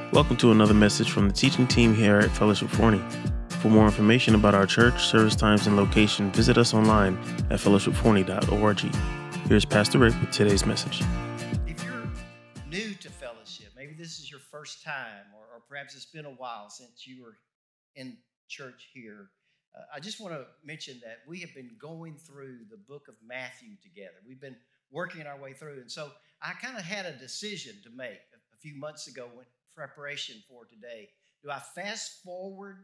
Welcome to another message from the teaching team here at Fellowship Forney. For more information about our church, service times, and location, visit us online at fellowshipforney.org. Here's Pastor Rick with today's message. If you're new to Fellowship, maybe this is your first time, or perhaps it's been a while since you were in church here, I just want to mention that we have been going through the book of Matthew together. We've been working our way through, and so I kind of had a decision to make a few months ago when preparation for today. Do I fast forward,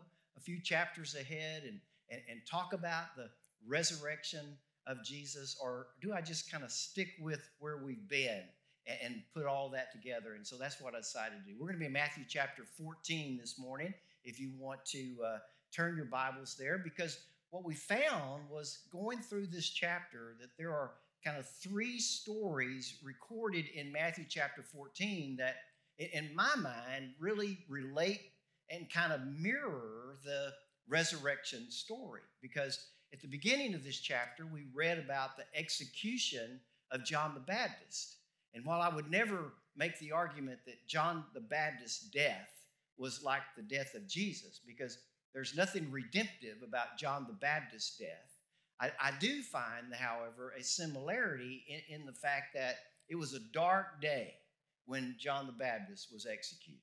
a few chapters ahead and talk about the resurrection of Jesus, or do I just kind of stick with where we've been and put all that together? And so that's what I decided to do. We're going to be in Matthew chapter 14 this morning, if you want to turn your Bibles there, because what we found was going through this chapter that there are kind of three stories recorded in Matthew chapter 14 that, in my mind, really relate and kind of mirror the resurrection story. Because at the beginning of this chapter, we read about the execution of John the Baptist. And while I would never make the argument that John the Baptist's death was like the death of Jesus, because there's nothing redemptive about John the Baptist's death, I do find, however, a similarity in the fact that it was a dark day when John the Baptist was executed.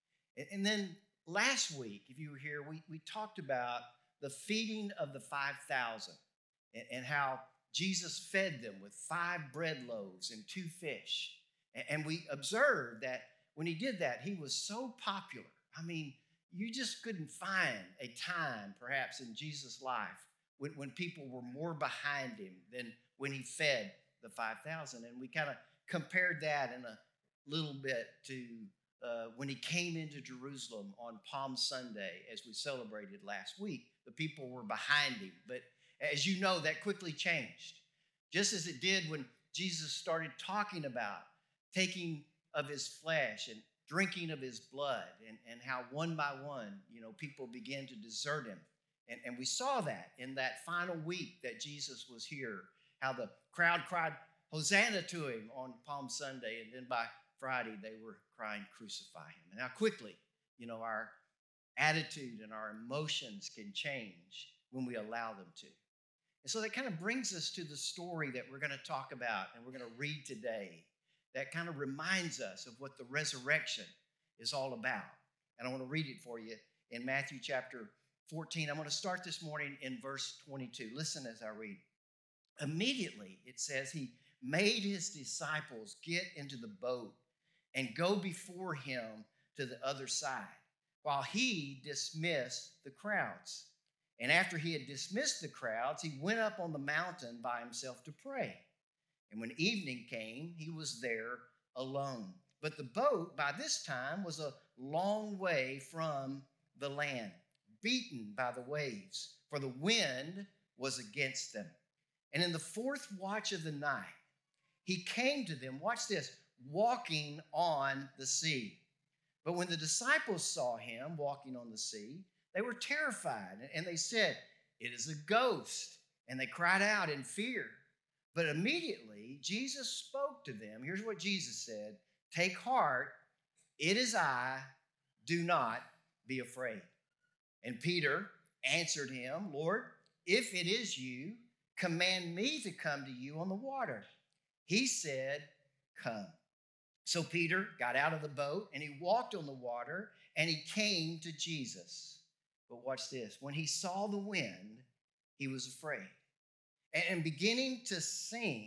And then last week, if you were here, we talked about the feeding of the 5,000 and how Jesus fed them with 5 bread loaves and 2 fish. And we observed that when he did that, he was so popular. I mean, you just couldn't find a time, perhaps, in Jesus' life when people were more behind him than when he fed the 5,000. And we kind of compared that in a little bit to when he came into Jerusalem on Palm Sunday, as we celebrated last week. The people were behind him. But as you know, that quickly changed. Just as it did when Jesus started talking about taking of his flesh and drinking of his blood, and how one by one, people began to desert him. And we saw that in that final week that Jesus was here, how the crowd cried Hosanna to him on Palm Sunday, and then by Friday they were crying, crucify him. And how quickly, our attitude and our emotions can change when we allow them to. And so that kind of brings us to the story that we're going to talk about and we're going to read today, that kind of reminds us of what the resurrection is all about. And I want to read it for you in Matthew chapter 14. I'm going to start this morning in verse 22. Listen as I read. Immediately, it says, he made his disciples get into the boat and go before him to the other side, while he dismissed the crowds. And after he had dismissed the crowds, he went up on the mountain by himself to pray. And when evening came, he was there alone. But the boat by this time was a long way from the land, beaten by the waves, for the wind was against them. And in the 4th watch of the night, he came to them, watch this, walking on the sea. But when the disciples saw him walking on the sea, they were terrified, and they said, it is a ghost. And they cried out in fear. But immediately Jesus spoke to them. Here's what Jesus said, take heart, it is I, do not be afraid. And Peter answered him, Lord, if it is you, command me to come to you on the water. He said, come. So Peter got out of the boat and he walked on the water and he came to Jesus. But watch this. When he saw the wind, he was afraid. And beginning to sink,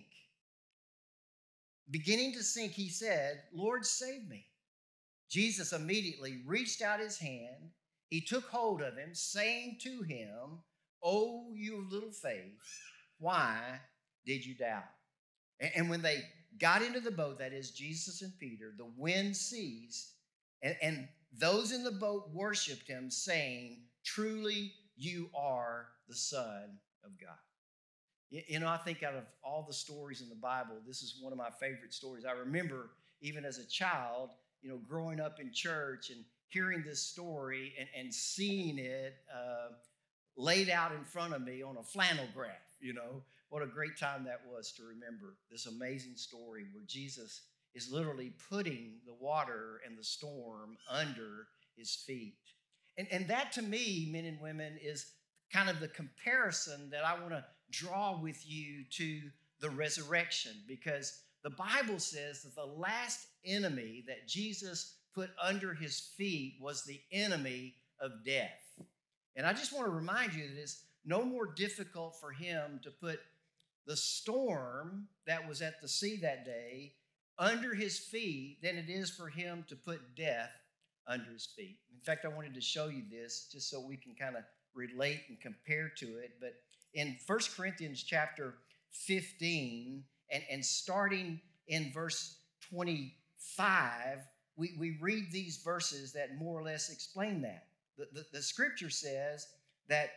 he said, Lord, save me. Jesus immediately reached out his hand. He took hold of him, saying to him, oh, you of little faith, why did you doubt? And when they got into the boat, that is Jesus and Peter, the wind ceased, and those in the boat worshiped him, saying, truly you are the Son of God. I think out of all the stories in the Bible, this is one of my favorite stories. I remember even as a child, growing up in church and hearing this story and seeing it laid out in front of me on a flannel graph. What a great time that was to remember this amazing story where Jesus is literally putting the water and the storm under his feet. And that to me, men and women, is kind of the comparison that I want to draw with you to the resurrection, because the Bible says that the last enemy that Jesus put under his feet was the enemy of death. And I just want to remind you that it's no more difficult for him to put the storm that was at the sea that day under his feet than it is for him to put death under his feet. In fact, I wanted to show you this just so we can kind of relate and compare to it. But in 1 Corinthians chapter 15 and starting in verse 25, we read these verses that more or less explain that. The scripture says that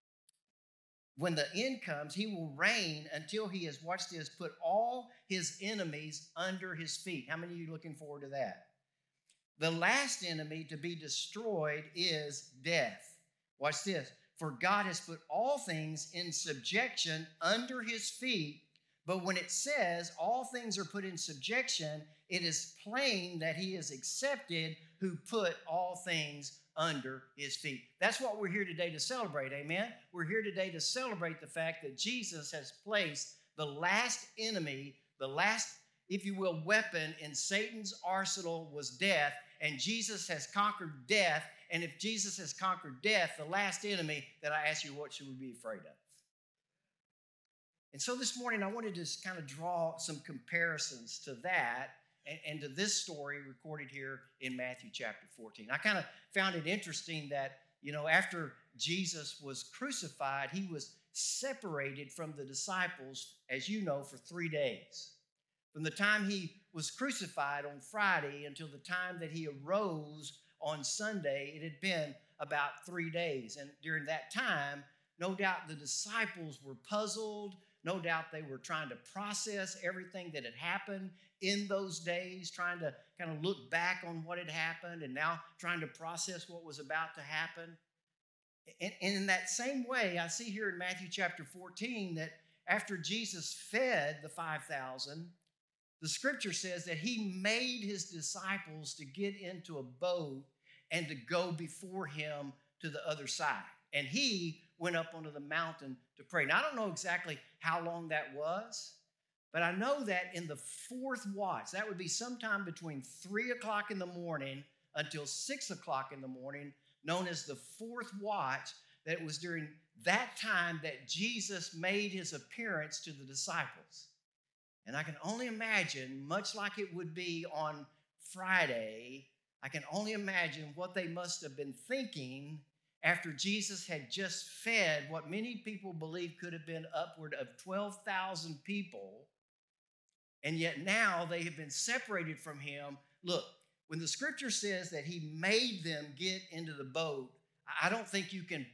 when the end comes, he will reign until he has, watch this, put all his enemies under his feet. How many of you looking forward to that? The last enemy to be destroyed is death. Watch this. For God has put all things in subjection under his feet. But when it says all things are put in subjection, it is plain that he is accepted who put all things under his feet. That's what we're here today to celebrate, amen? We're here today to celebrate the fact that Jesus has placed the last enemy, the last, if you will, weapon in Satan's arsenal was death, and Jesus has conquered death. And if Jesus has conquered death, the last enemy, then I ask you, what should we be afraid of? And so this morning, I wanted to just kind of draw some comparisons to that and to this story recorded here in Matthew chapter 14. I kind of found it interesting that, after Jesus was crucified, he was separated from the disciples, as you know, for 3 days. From the time he was crucified on Friday until the time that he arose on Sunday, it had been about 3 days. And during that time, no doubt the disciples were puzzled. No doubt they were trying to process everything that had happened in those days, trying to kind of look back on what had happened and now trying to process what was about to happen. And in that same way, I see here in Matthew chapter 14 that after Jesus fed the 5,000, the scripture says that he made his disciples to get into a boat and to go before him to the other side. And he went up onto the mountain to pray. Now, I don't know exactly how long that was, but I know that in the fourth watch, that would be sometime between 3 o'clock in the morning until 6 o'clock in the morning, known as the fourth watch, that it was during that time that Jesus made his appearance to the disciples. And I can only imagine, much like it would be on Friday, I can only imagine what they must have been thinking after Jesus had just fed what many people believe could have been upward of 12,000 people, and yet now they have been separated from him. Look, when the scripture says that he made them get into the boat, I don't think you can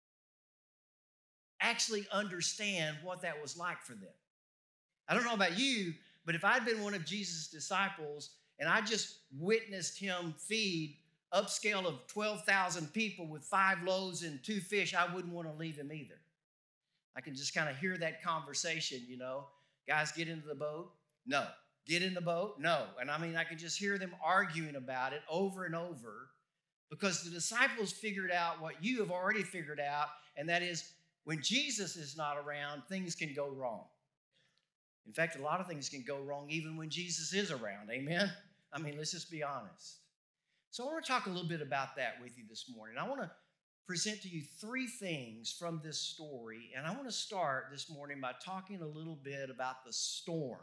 actually understand what that was like for them. I don't know about you, but if I'd been one of Jesus' disciples and I just witnessed him feed upscale of 12,000 people with 5 loaves and 2 fish, I wouldn't want to leave him either. I can just kind of hear that conversation, Guys, get into the boat? No. Get in the boat? No. And I can just hear them arguing about it over and over, because the disciples figured out what you have already figured out, and that is when Jesus is not around, things can go wrong. In fact, a lot of things can go wrong even when Jesus is around. Amen? Let's just be honest. So I want to talk a little bit about that with you this morning. I want to present to you 3 things from this story, and I want to start this morning by talking a little bit about the storm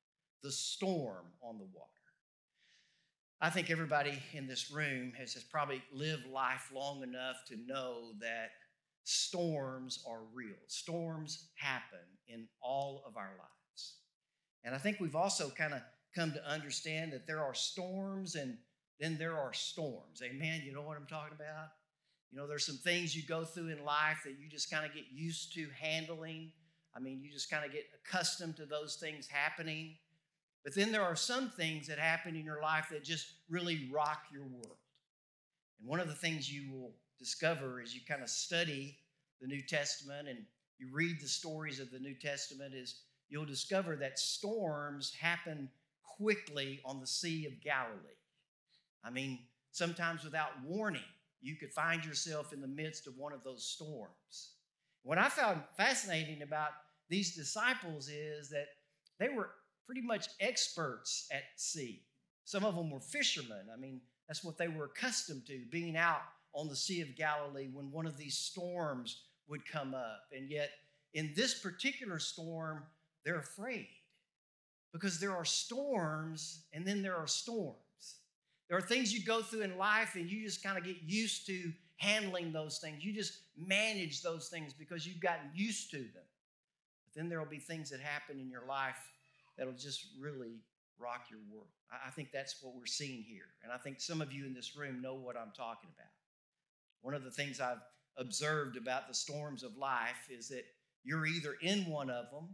on the water. I think everybody in this room has probably lived life long enough to know that storms are real. Storms happen in all of our lives. And I think we've also kind of come to understand that there are storms and then there are storms. Amen? You know what I'm talking about? There's some things you go through in life that you just kind of get used to handling. You just kind of get accustomed to those things happening. But then there are some things that happen in your life that just really rock your world. And one of the things you will discover as you kind of study the New Testament and you read the stories of the New Testament is you'll discover that storms happen quickly on the Sea of Galilee. I mean, sometimes without warning, you could find yourself in the midst of one of those storms. What I found fascinating about these disciples is that they were pretty much experts at sea. Some of them were fishermen. I mean, that's what they were accustomed to, being out on the Sea of Galilee when one of these storms would come up. And yet, in this particular storm, they're afraid because there are storms and then there are storms. There are things you go through in life and you just kind of get used to handling those things. You just manage those things because you've gotten used to them. But then there will be things that happen in your life that'll just really rock your world. I think that's what we're seeing here. And I think some of you in this room know what I'm talking about. One of the things I've observed about the storms of life is that you're either in one of them,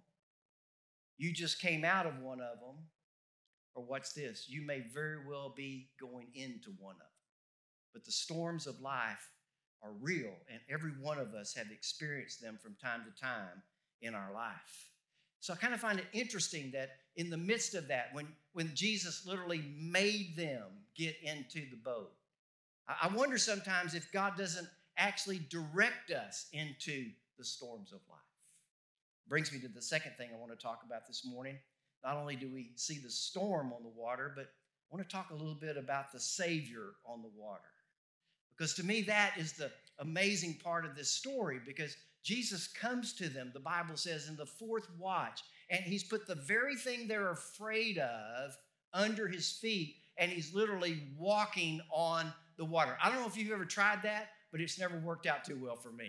you just came out of one of them, or what's this? You may very well be going into one of them. But the storms of life are real, and every one of us have experienced them from time to time in our life. So I kind of find it interesting that in the midst of that, when Jesus literally made them get into the boat, I wonder sometimes if God doesn't actually direct us into the storms of life. Brings me to the second thing I want to talk about this morning. Not only do we see the storm on the water, but I want to talk a little bit about the Savior on the water. Because to me, that is the amazing part of this story, because Jesus comes to them, the Bible says, in the fourth watch, and he's put the very thing they're afraid of under his feet, and he's literally walking on the water. I don't know if you've ever tried that, but it's never worked out too well for me.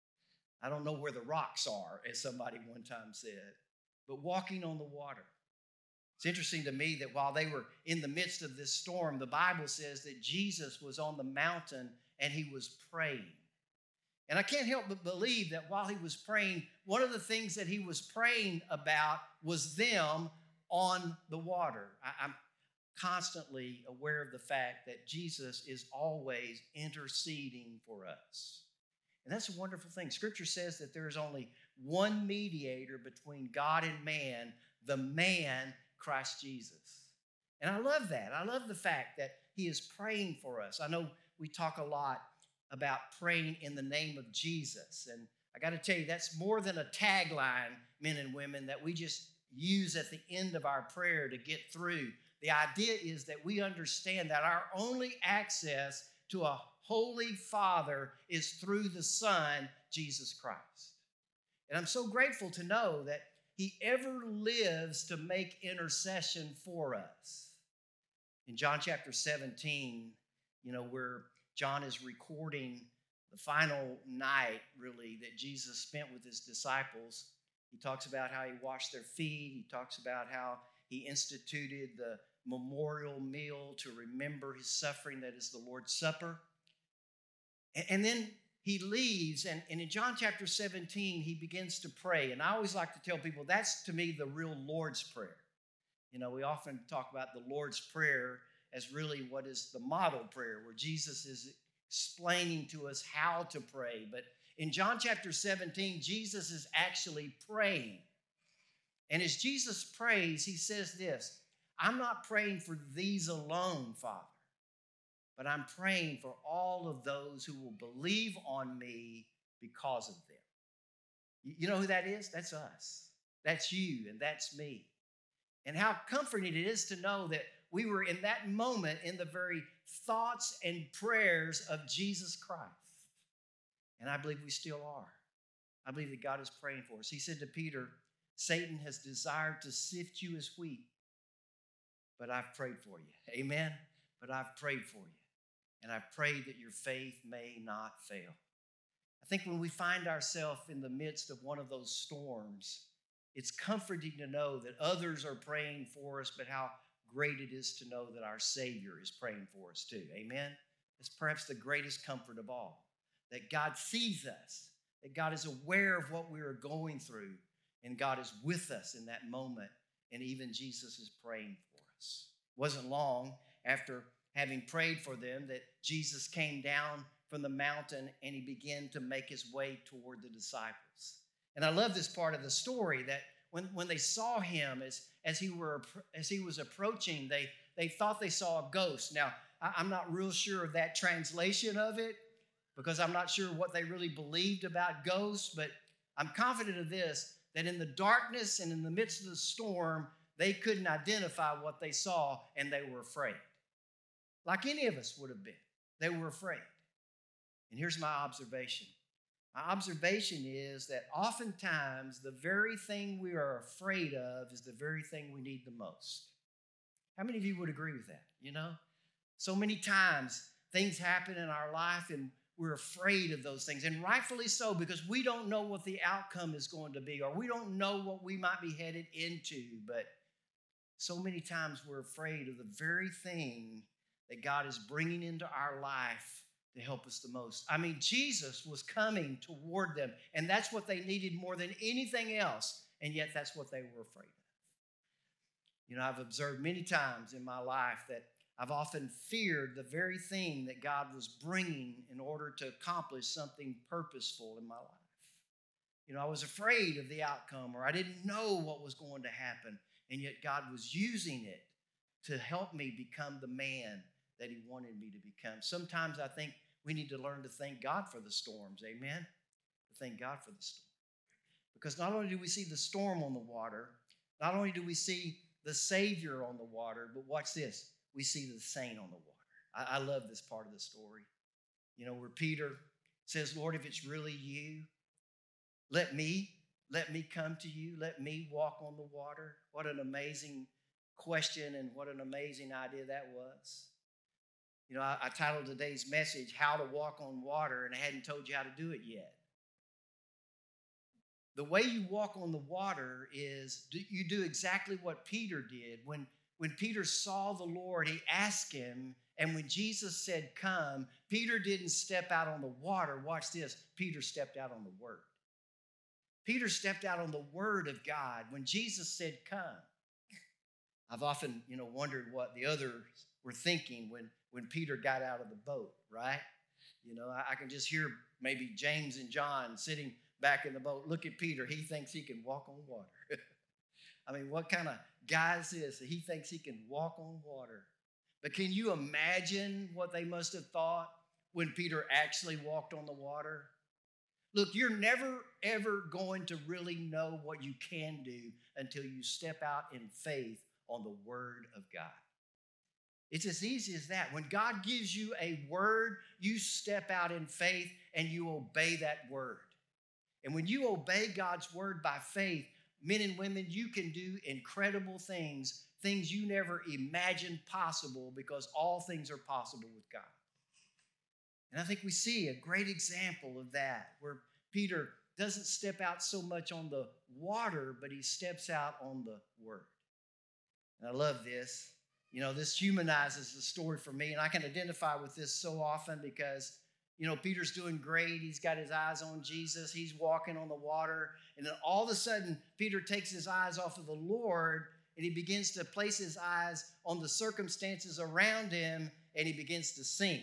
I don't know where the rocks are, as somebody one time said, but walking on the water. It's interesting to me that while they were in the midst of this storm, the Bible says that Jesus was on the mountain and he was praying. And I can't help but believe that while he was praying, one of the things that he was praying about was them on the water. I'm constantly aware of the fact that Jesus is always interceding for us. And that's a wonderful thing. Scripture says that there is only one mediator between God and man, the man, Christ Jesus. And I love that. I love the fact that he is praying for us. I know we talk a lot about praying in the name of Jesus. And I got to tell you, that's more than a tagline, men and women, that we just use at the end of our prayer to get through. The idea is that we understand that our only access to a Holy Father is through the Son, Jesus Christ. And I'm so grateful to know that he ever lives to make intercession for us. In John chapter 17, where John is recording the final night, really, that Jesus spent with his disciples, he talks about how he washed their feet. He talks about how he instituted the memorial meal to remember his suffering, that is the Lord's Supper. And then he leaves, and in John chapter 17, he begins to pray. And I always like to tell people that's, to me, the real Lord's Prayer. We often talk about the Lord's Prayer as really what is the model prayer, where Jesus is explaining to us how to pray. But in John chapter 17, Jesus is actually praying. And as Jesus prays, he says this, I'm not praying for these alone, Father, but I'm praying for all of those who will believe on me because of them. You know who that is? That's us. That's you, and that's me. And how comforting it is to know that we were in that moment in the very thoughts and prayers of Jesus Christ. And I believe we still are. I believe that God is praying for us. He said to Peter, Satan has desired to sift you as wheat, but I've prayed for you. Amen? But I've prayed for you. And I pray that your faith may not fail. I think when we find ourselves in the midst of one of those storms, it's comforting to know that others are praying for us, but how great it is to know that our Savior is praying for us too. Amen? It's perhaps the greatest comfort of all, that God sees us, that God is aware of what we are going through, and God is with us in that moment, and even Jesus is praying for us. It wasn't long after having prayed for them that Jesus came down from the mountain and he began to make his way toward the disciples. And I love this part of the story, that when they saw him as he was approaching, they thought they saw a ghost. Now, I'm not real sure of that translation of it because I'm not sure what they really believed about ghosts, but I'm confident of this, that in the darkness and in the midst of the storm, they couldn't identify what they saw and they were afraid. Like any of us would have been. They were afraid. And here's my observation. My observation is that oftentimes the very thing we are afraid of is the very thing we need the most. How many of you would agree with that? You know, so many times things happen in our life and we're afraid of those things, and rightfully so, because we don't know what the outcome is going to be, or we don't know what we might be headed into. But so many times we're afraid of the very thing that God is bringing into our life to help us the most. I mean, Jesus was coming toward them, and that's what they needed more than anything else, and yet that's what they were afraid of. You know, I've observed many times in my life that I've often feared the very thing that God was bringing in order to accomplish something purposeful in my life. You know, I was afraid of the outcome, or I didn't know what was going to happen, and yet God was using it to help me become the man that He wanted me to become. Sometimes I think we need to learn to thank God for the storms, amen? To thank God for the storm. Because not only do we see the storm on the water, not only do we see the Savior on the water, but watch this, we see the saint on the water. I love this part of the story. You know, where Peter says, Lord, if it's really you, let me come to you. Let me walk on the water. What an amazing question and what an amazing idea that was. You know, I titled today's message, How to Walk on Water, and I hadn't told you how to do it yet. The way you walk on the water is you do exactly what Peter did. When Peter saw the Lord, he asked him, and when Jesus said, come, Peter didn't step out on the water. Watch this. Peter stepped out on the Word. Peter stepped out on the Word of God when Jesus said, come. I've often, wondered what the others were thinking when Peter got out of the boat, right? You know, I can just hear maybe James and John sitting back in the boat. Look at Peter. He thinks he can walk on water. I mean, what kind of guy is this that he thinks he can walk on water? But can you imagine what they must have thought when Peter actually walked on the water? Look, you're never, ever going to really know what you can do until you step out in faith on the Word of God. It's as easy as that. When God gives you a word, you step out in faith and you obey that word. And when you obey God's word by faith, men and women, you can do incredible things you never imagined possible, because all things are possible with God. And I think we see a great example of that, where Peter doesn't step out so much on the water, but he steps out on the word. And I love this. You know, this humanizes the story for me, and I can identify with this so often because, Peter's doing great. He's got his eyes on Jesus. He's walking on the water. And then all of a sudden, Peter takes his eyes off of the Lord, and he begins to place his eyes on the circumstances around him, and he begins to sink.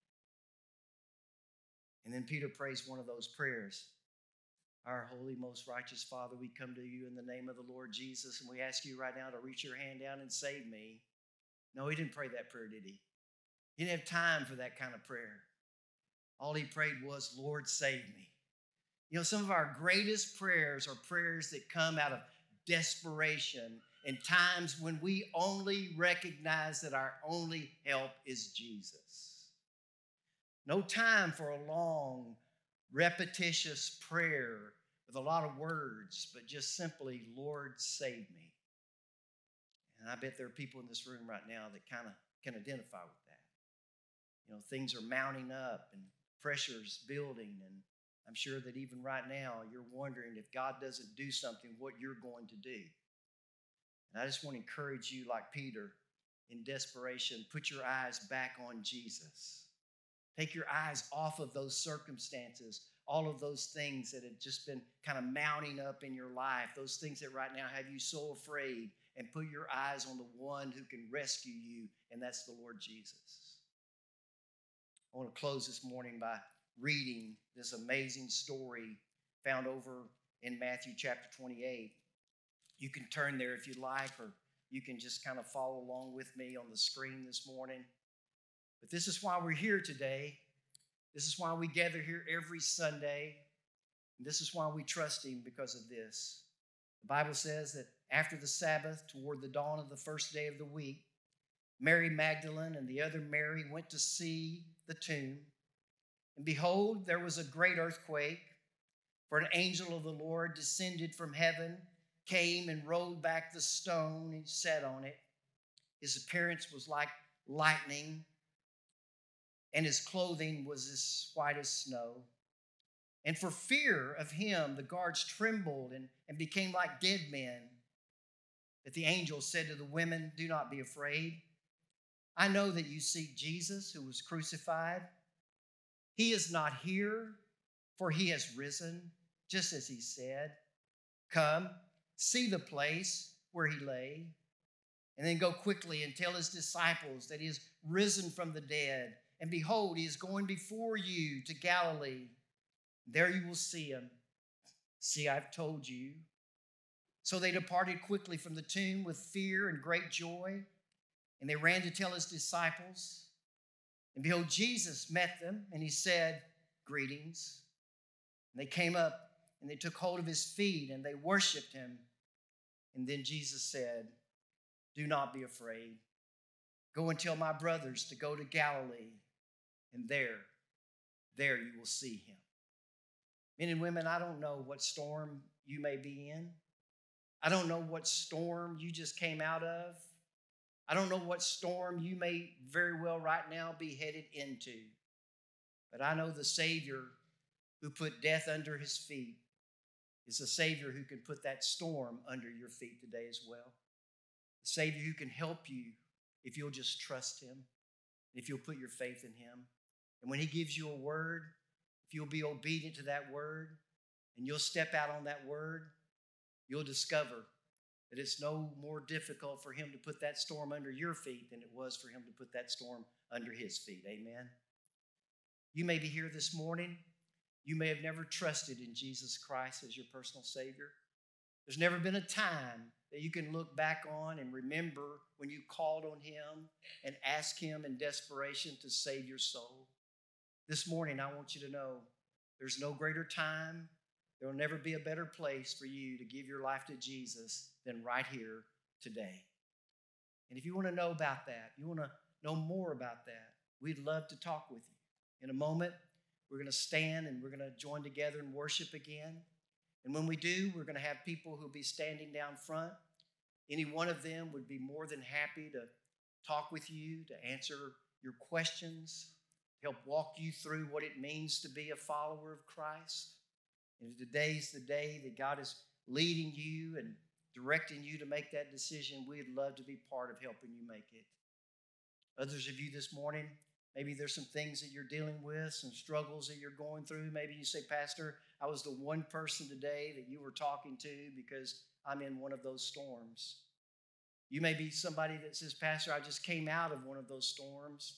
And then Peter prays one of those prayers. Our holy, most righteous Father, we come to you in the name of the Lord Jesus, and we ask you right now to reach your hand down and save me. No, he didn't pray that prayer, did he? He didn't have time for that kind of prayer. All he prayed was, Lord, save me. You know, some of our greatest prayers are prayers that come out of desperation in times when we only recognize that our only help is Jesus. No time for a long, repetitious prayer with a lot of words, but just simply, Lord, save me. And I bet there are people in this room right now that kind of can identify with that. You know, things are mounting up and pressure's building, and I'm sure that even right now you're wondering if God doesn't do something, what you're going to do. And I just want to encourage you, like Peter, in desperation, put your eyes back on Jesus. Take your eyes off of those circumstances, all of those things that have just been kind of mounting up in your life, those things that right now have you so afraid, and put your eyes on the one who can rescue you, and that's the Lord Jesus. I want to close this morning by reading this amazing story found over in Matthew chapter 28. You can turn there if you like, or you can just kind of follow along with me on the screen this morning. But this is why we're here today. This is why we gather here every Sunday. And this is why we trust Him, because of this. The Bible says that after the Sabbath, toward the dawn of the first day of the week, Mary Magdalene and the other Mary went to see the tomb. And behold, there was a great earthquake, for an angel of the Lord descended from heaven, came and rolled back the stone and sat on it. His appearance was like lightning, and his clothing was as white as snow. And for fear of him, the guards trembled and became like dead men. But the angel said to the women, "Do not be afraid. I know that you seek Jesus, who was crucified. He is not here, for he has risen, just as he said. Come, see the place where he lay, and then go quickly and tell his disciples that he is risen from the dead. And behold, he is going before you to Galilee. There you will see him. See, I've told you." So they departed quickly from the tomb with fear and great joy, and they ran to tell his disciples. And behold, Jesus met them, and he said, "Greetings." And they came up, and they took hold of his feet, and they worshiped him. And then Jesus said, "Do not be afraid. Go and tell my brothers to go to Galilee, and there you will see him." Men and women, I don't know what storm you may be in. I don't know what storm you just came out of. I don't know what storm you may very well right now be headed into. But I know the Savior who put death under his feet is the Savior who can put that storm under your feet today as well. The Savior who can help you if you'll just trust him, if you'll put your faith in him. And when he gives you a word, if you'll be obedient to that word and you'll step out on that word, you'll discover that it's no more difficult for him to put that storm under your feet than it was for him to put that storm under his feet. Amen. You may be here this morning. You may have never trusted in Jesus Christ as your personal Savior. There's never been a time that you can look back on and remember when you called on him and asked him in desperation to save your soul. This morning, I want you to know there's no greater time. There will never be a better place for you to give your life to Jesus than right here today. And if you want to know about that, you want to know more about that, we'd love to talk with you. In a moment, we're going to stand and we're going to join together and worship again. And when we do, we're going to have people who'll be standing down front. Any one of them would be more than happy to talk with you, to answer your questions, help walk you through what it means to be a follower of Christ. And if today's the day that God is leading you and directing you to make that decision, we'd love to be part of helping you make it. Others of you this morning, maybe there's some things that you're dealing with, some struggles that you're going through. Maybe you say, "Pastor, I was the one person today that you were talking to because I'm in one of those storms." You may be somebody that says, "Pastor, I just came out of one of those storms."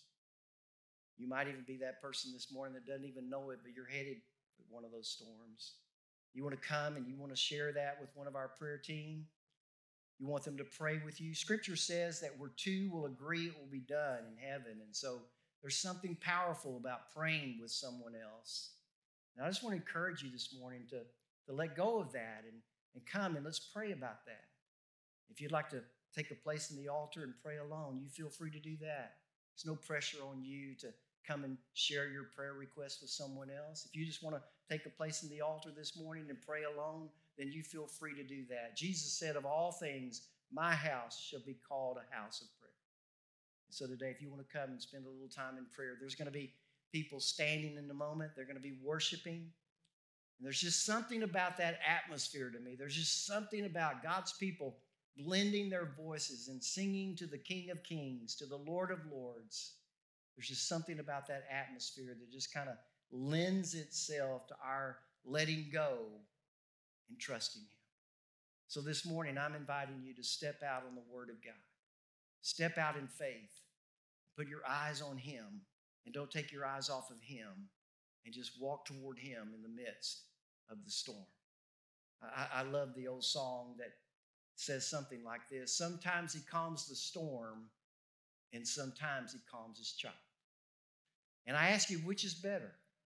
You might even be that person this morning that doesn't even know it, but you're headed for one of those storms. You want to come and you want to share that with one of our prayer team. You want them to pray with you. Scripture says that where two will agree, it will be done in heaven. And so there's something powerful about praying with someone else. And I just want to encourage you this morning to let go of that and come and let's pray about that. If you'd like to take a place in the altar and pray alone, you feel free to do that. There's no pressure on you to come and share your prayer request with someone else. If you just want to take a place in the altar this morning and pray alone, then you feel free to do that. Jesus said, "Of all things, my house shall be called a house of prayer." And so today, if you want to come and spend a little time in prayer, there's going to be people standing in the moment. They're going to be worshiping. And there's just something about that atmosphere to me. There's just something about God's people blending their voices and singing to the King of Kings, to the Lord of Lords. There's just something about that atmosphere that just kind of lends itself to our letting go and trusting him. So this morning, I'm inviting you to step out on the Word of God. Step out in faith. Put your eyes on him and don't take your eyes off of him and just walk toward him in the midst of the storm. I love the old song that says something like this: sometimes he calms the storm, and sometimes he calms his child. And I ask you, which is better?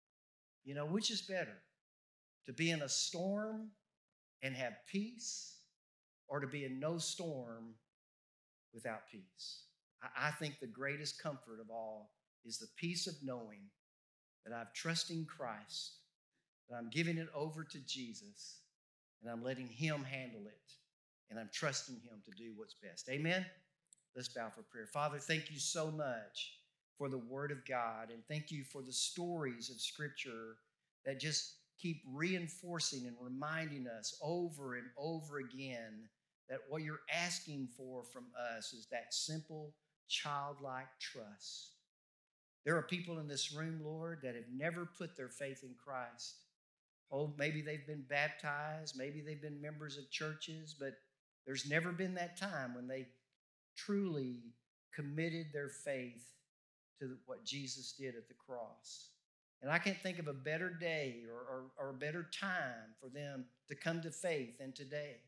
Which is better? To be in a storm and have peace, or to be in no storm without peace? I think the greatest comfort of all is the peace of knowing that I'm trusting Christ, that I'm giving it over to Jesus, and I'm letting him handle it, and I'm trusting him to do what's best. Amen? Let's bow for prayer. Father, thank you so much for the Word of God, and thank you for the stories of Scripture that just keep reinforcing and reminding us over and over again that what you're asking for from us is that simple, childlike trust. There are people in this room, Lord, that have never put their faith in Christ. Oh, maybe they've been baptized, maybe they've been members of churches, but there's never been that time when they truly committed their faith to what Jesus did at the cross. And I can't think of a better day or a better time for them to come to faith than today.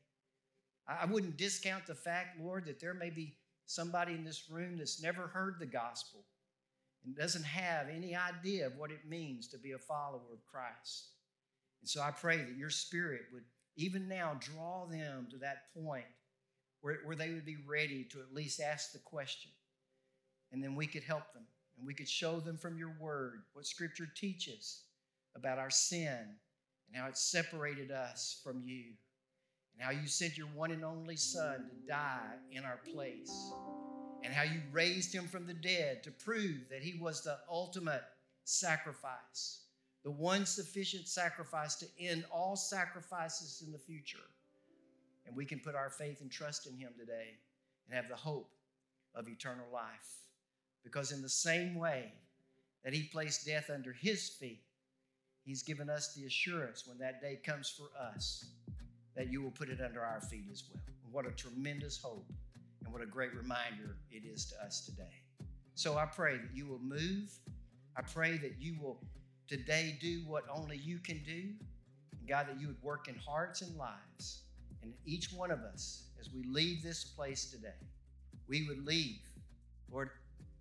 I wouldn't discount the fact, Lord, that there may be somebody in this room that's never heard the gospel and doesn't have any idea of what it means to be a follower of Christ. And so I pray that your Spirit would even now draw them to that point where they would be ready to at least ask the question. And then we could help them, and we could show them from your word what Scripture teaches about our sin and how it separated us from you, and how you sent your one and only Son to die in our place, and how you raised him from the dead to prove that he was the ultimate sacrifice, the one sufficient sacrifice to end all sacrifices in the future. And we can put our faith and trust in him today and have the hope of eternal life. Because in the same way that he placed death under his feet, he's given us the assurance when that day comes for us that you will put it under our feet as well. What a tremendous hope and what a great reminder it is to us today. So I pray that you will move. I pray that you will today do what only you can do. And God, that you would work in hearts and lives. And each one of us, as we leave this place today, we would leave, Lord,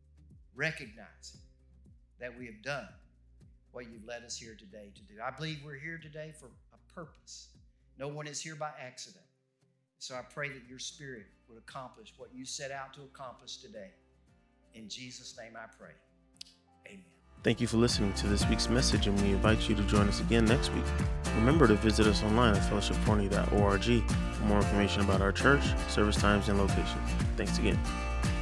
recognizing that we have done what you've led us here today to do. I believe we're here today for a purpose. No one is here by accident. So I pray that your Spirit would accomplish what you set out to accomplish today. In Jesus' name I pray. Amen. Thank you for listening to this week's message, and we invite you to join us again next week. Remember to visit us online at fellowshipforney.org for more information about our church, service times, and location. Thanks again.